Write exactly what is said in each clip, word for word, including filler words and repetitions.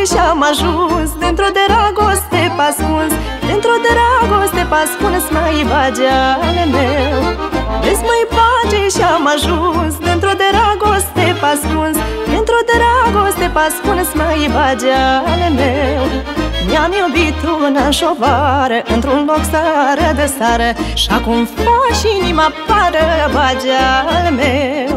și-am ajuns dintr-o dragoste pascuns, dintr-o dragoste pascuns, mai bageale meu. Vezi, mai bage și-am ajuns dintr-o dragoste pascuns, dintr-o dragoste pascuns, mai bageale meu. Mi-am iubit una șovară într-un loc sară de sară, și acum faci inima pară, bageale meu.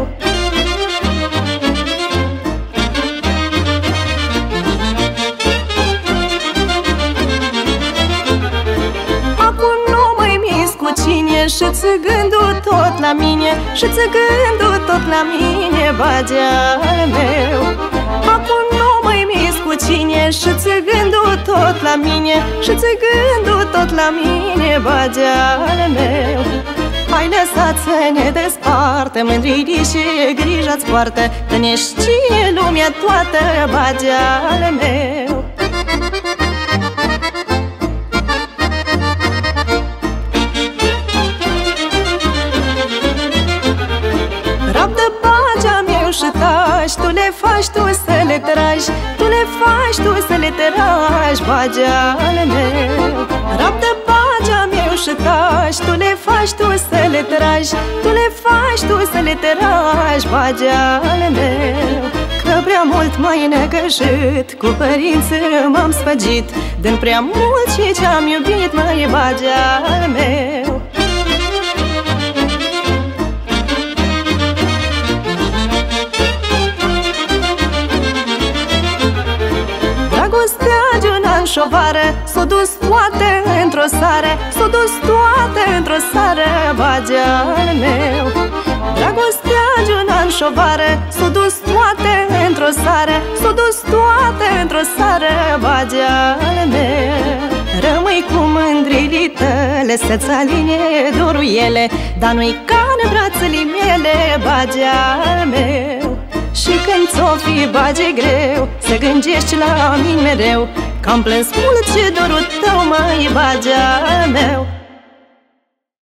Și-ți gândul tot la mine, și-ți gândul tot la mine, bageale meu. Acum nu mai mis cu cine, și-ți gândul tot la mine, și-ți gândul tot la mine, bageale meu. Hai lăsat să ne desparte, mândrii și grija-ți poartă, că ne știe lumea toată, bageale meu. Rabdă bagea meu și taci, tu le faci tu să le tragi, tu le faci tu să le tragi, bageale meu. Rabdă bagea meu și taci, tu le faci tu să le tragi, tu le faci tu să le tragi, bageale meu. Că prea mult m-ai negăjit, cu părinții m-am sfăgit, din prea mult și ce-am iubit, măi, bageale meu. Dragostea de un an șovară, s-o dus toate într-o sară, s-o dus toate într-o sară, bageale meu. Dragostea de un an șovară, s-o dus toate într-o sară, s-o dus toate într-o sară, bageale meu. Rămâi cu mândrilii tale, să-ți aline dorul ele, dar nu-i ca în brațele mele, bageale meu. Și când ți-o fi bage greu, să gândești la mine mereu, că-am plâns mult și dorul tău, măi, bageale meu.